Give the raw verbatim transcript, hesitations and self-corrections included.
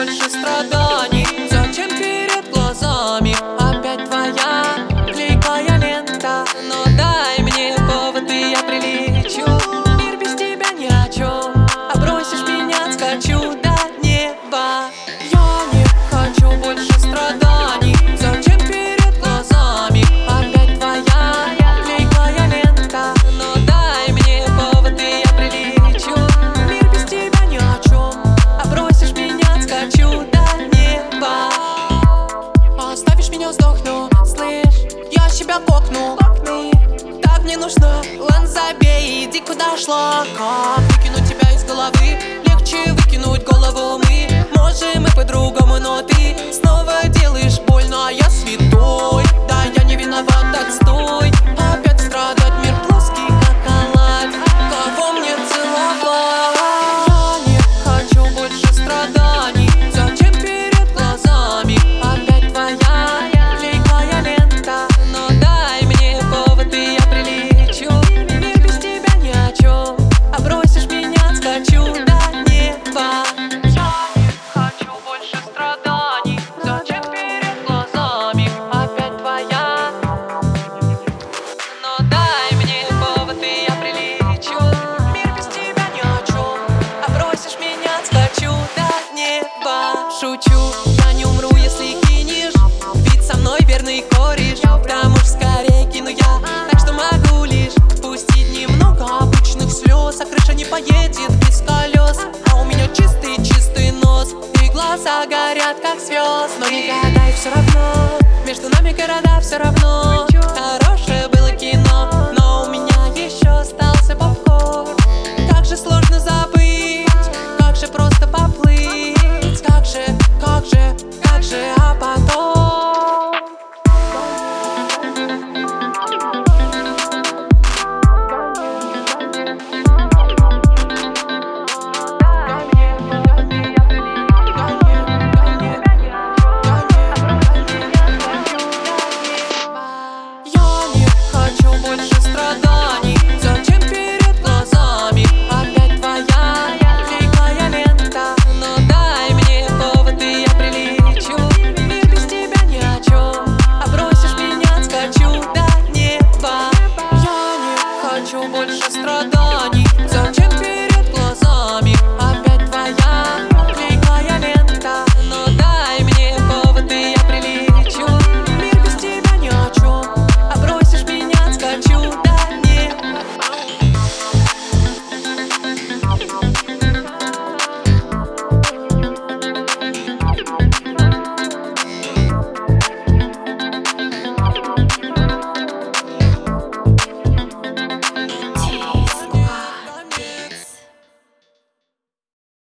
больше страданий. Зачем перед глазами опять твоя клейкая лента? Но дай мне повод, и я прилечу. Мир без тебя ни о чем, а бросишь меня, скачу до неба. Я не хочу больше страданий. Зачем перед глазами опять твоя клейкая лента? Но дай мне повод, и я прилечу. Мир без тебя ни о чем, а бросишь меня, скачу до неба. Оставишь меня, сдохну, слышь, я себя кокну. Так мне нужно, ладно, забей, иди куда шла. Как выкинуть тебя из головы? Легче выкинуть голову мы. Можем мы по-другому, но ты снова делаешь больно, а я святой. Да, я не виноват, отстой. Опять страдать, мир плоский, как оладь. Кого мне целовать? Я не хочу больше страданий. Зачем перед глазами опять твоя клейкая лента? Но дай мне повод, и я прилечу. Мир без тебя ни о чем, а бросишь меня, скачу до неба. Я не хочу больше страданий. Зачем перед глазами опять твоя? Но дай мне повод, и я прилечу. Мир без тебя ни о чем, а бросишь меня, скачу до неба. Шучу, я не умру, если кинешь, ведь со мной верный кореш. Потому что скорее кину я, так что могу лишь пустить немного обычных слез. А крыша не поедет без колес, а у меня чистый-чистый нос. И глаза горят, как звезд. Но не гадай, все равно, между нами города все равно.